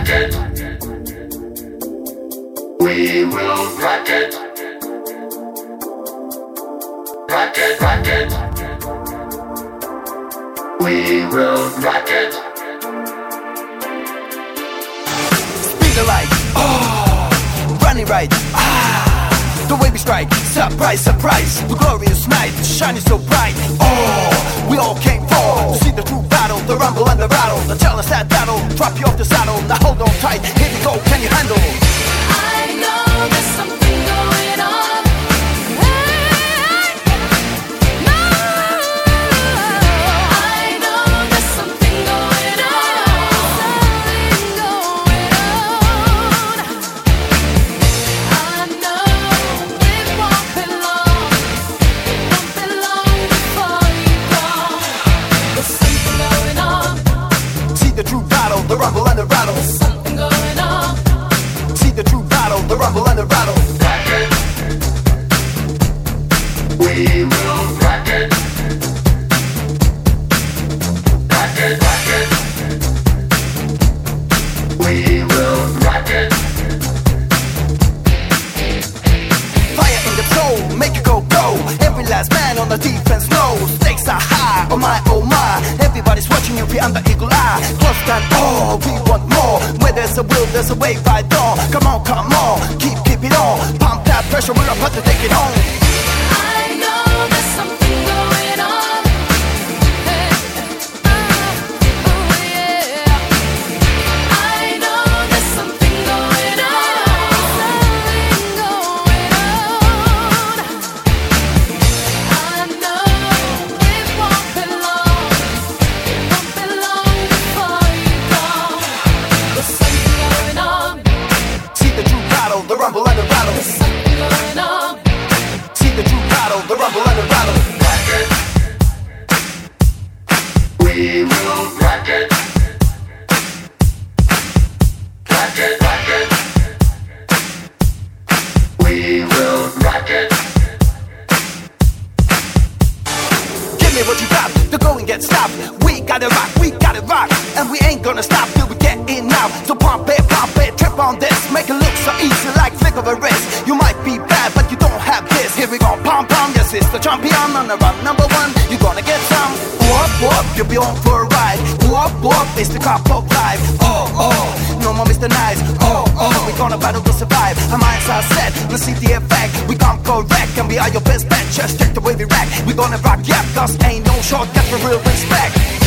rock it. We will rock it. Rock it, rock it. We will rock it. Speed the light, oh, running right, the way we strike, surprise, surprise. The glorious night, shining so bright. Oh, we all came for to see the true battle, the rumble and the rattle. The tell us that battle, drop you off the saddle. Now hold on tight, here we go, can you handle? I know there's something going on. The rumble and the rattle. There's something going on. See the true battle, the rumble and the rattle. Rock it. We will rock it. Rock it, rock it. We will rock it. Fire in the soul, make it go, go. Every last man on the defense knows. Stakes are high, oh my, oh my. Everybody's watching you beyond the eagle eye. Close down, oh, we want more. Where there's a will, there's a way right on. Come on, come on, keep it on. Pump that pressure, we're about to take it on. I know there's something going on. Oh yeah. I know there's something going on. I know it won't be long. Before you go. There's something going on. See the true battle, the rumble and the rattle. There's something going on. See the true battle, the rumble and the rattle. Rock it. We will rock it. Rock it, rock it. We will rock it. Give me what you got, the going get stopped. We gotta rock, and we ain't gonna stop till we get in now. So pump it, trip on this, make it look so easy like flick of a wrist. You might be bad, but you don't have this. Here we go, pump, yes, it's the champion on the run. Number one, you're gonna get some. Whoop, you'll be on for a ride. Whoop, it's the cup of life. Oh, no more Mr. Nice. Oh, we're gonna battle to survive. Our minds are set, let's see the effect. We come correct, and we are your best bet. Just check the way we rack. We're gonna rock, yeah, cause ain't no shortcut for real respect.